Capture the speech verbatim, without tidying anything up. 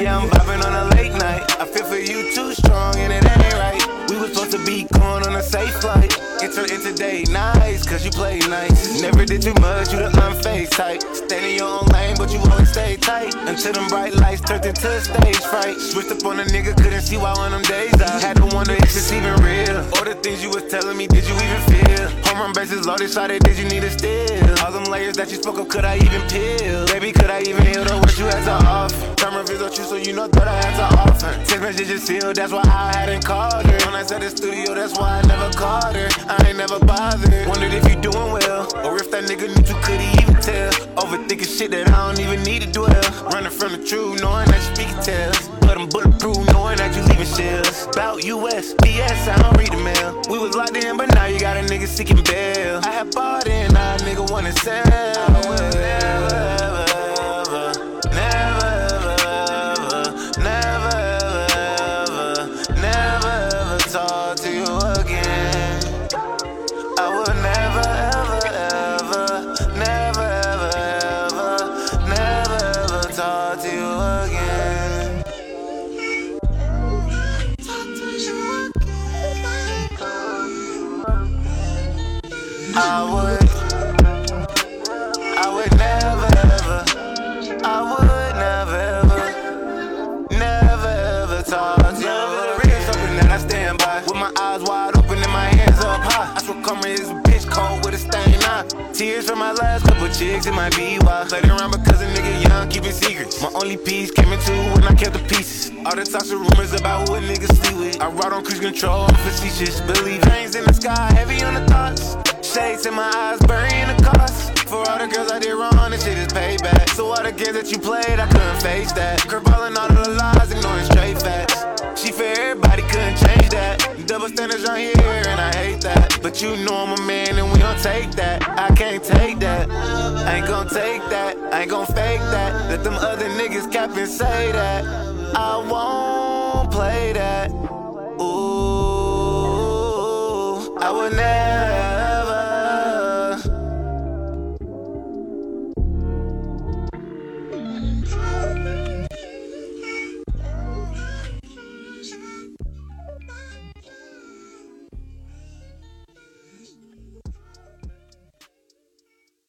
Yeah, I'm vibing on a late night. I feel for you too strong and it ain't right. We was supposed to be going on a safe flight. Enter into day nice, cause you play nice. Never did too much, you the unfazed type. Stay in your own lane, but you always stay tight. Until them bright lights turned into a stage fright. Switched up on a nigga, couldn't see why one of them days I had to wonder if it's even real. All the things you was telling me, did you even feel? Home run bases loaded, shot it, did you need a steal? All them layers that you spoke of, could I even peel? Baby, could I even heal the words you had to offer? Time reveals you, so you know that I had to offer. Text messages sealed, that's why I hadn't called her. When I said the studio, that's why I never called her. I ain't never bothered. Wondered if you doing well, or if that nigga knew you, could he even tell? Overthinking shit that I don't even need to dwell. Running from the truth, knowing that you speaking tales. But I'm bulletproof, knowing that you leaving shells. About U S, B S, I don't read the mail. We was locked in, but now you got a nigga seeking bail. I have bought in, now a nigga wanna sell. I will never, ever, ever, never, ever, never, ever, never, ever talk to you again. I will never, ever, ever, never, ever, ever, never, ever talk to you again. I would, I would never, ever, I would never, ever, never, ever talk to you. Never real something that I stand by. With my eyes wide open and my hands up high. I swear karma is a bitch cold with a stain eye. Tears from my last couple chicks, it might be why. Played around because a nigga young, keeping secrets. My only piece came into when I kept the pieces. All the talks of rumors about who a nigga sleep with. I ride on cruise control, I'm facetious. Believe rains in the sky, heavy on the thoughts. Shades in my eyes, burying the cost. For all the girls I did wrong, this shit is payback. So all the games that you played, I couldn't face that. Curveballing all of the lies, ignoring straight facts. She for everybody, couldn't change that. Double standards right here, and I hate that. But you know I'm a man, and we don't take that. I can't take that. I ain't gon' take that. I ain't gon' fake that. Let them other niggas cap and say that. I won't play that.